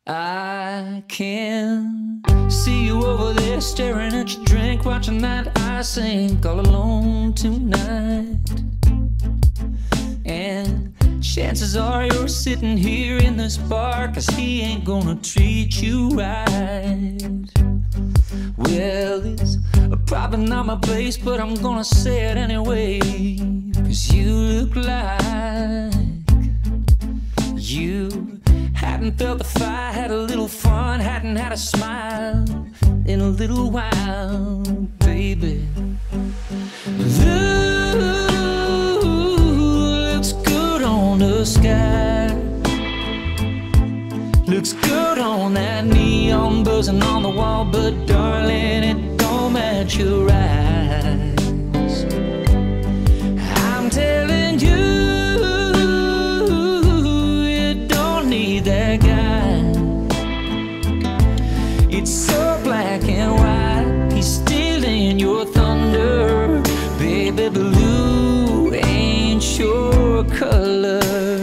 I can see you over there staring at your drink, watching that I sink all alone tonight. And chances are you're sitting here in this bar, 'cause he ain't gonna treat you right. Well, it's probably not my place, but I'm gonna say it anyway, 'cause you look like you hadn't felt the fire, had a little fun, hadn't had a smile in a little while, baby. Looks good on the sky, looks good on that neon buzzing on the wall, but darling, it don't match your eyes. I'm telling you, that guy. It's so black and white, he's stealing your thunder. Baby blue ain't your color.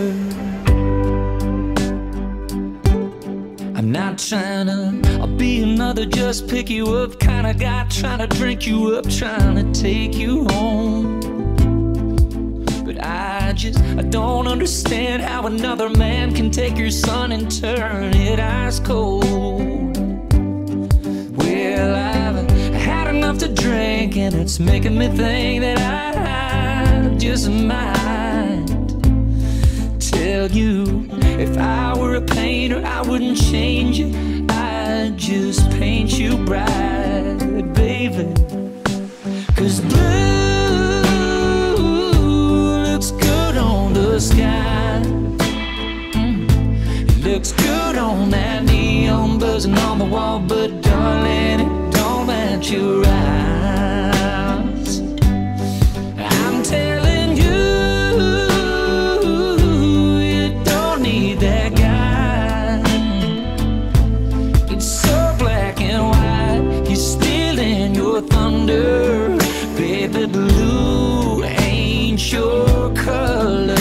I'm not trying to be another just pick you up kind of guy, trying to drink you up, trying to take you home. I don't understand how another man can take your sun and turn it ice cold. Well, I've had enough to drink, and it's making me think that I just might tell you, if I were a painter, I wouldn't change you, I'd just paint you bright, baby. 'Cause blue sky, it looks good on that neon buzzing on the wall, but darling, it don't match your eyes. I'm telling you, you don't need that guy. It's so black and white, he's stealing your thunder. Baby blue ain't your color.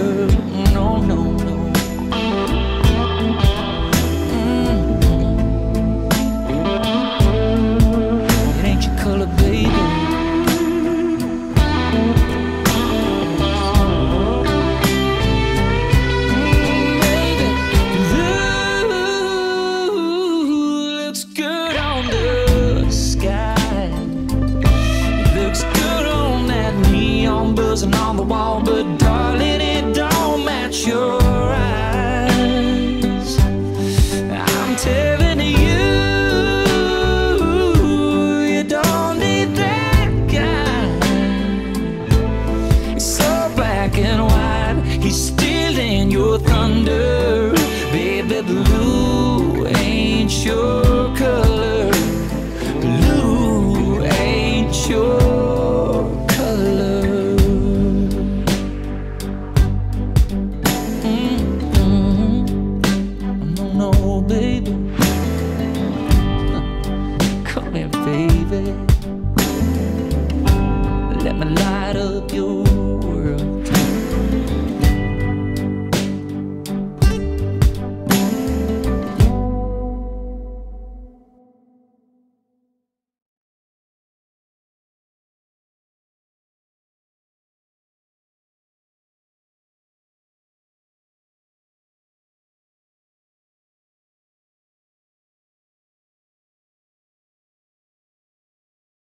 Buzzing on the wall, but darling, it don't match your eyes. I'm telling you, you don't need that guy. It's so black and white, he's stealing your thunder.